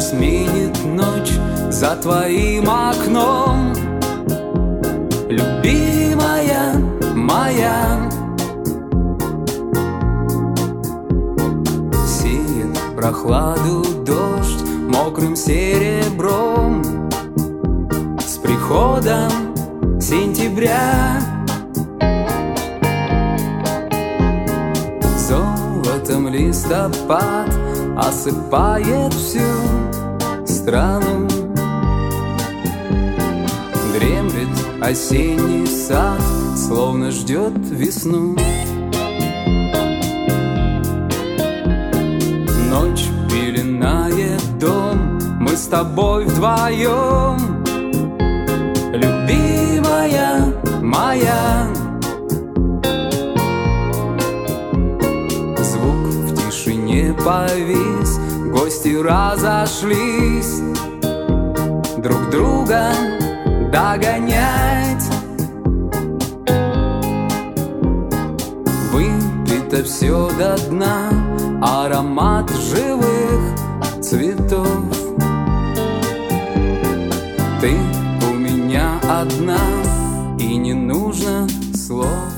сменит ночь за твоим окном. Любимая моя, сеет прохладу дождь мокрым серебром. С приходом сентября золотом листопад осыпает всю страну. Дремлет осенний сад, словно ждет весну. Ночь пеленает дом, мы с тобой вдвоем. Любимая моя, звук в тишине повис, гости разошлись друг друга догонять. Выпито все до дна, аромат живых цветов. Ты у меня одна, и не нужно слов.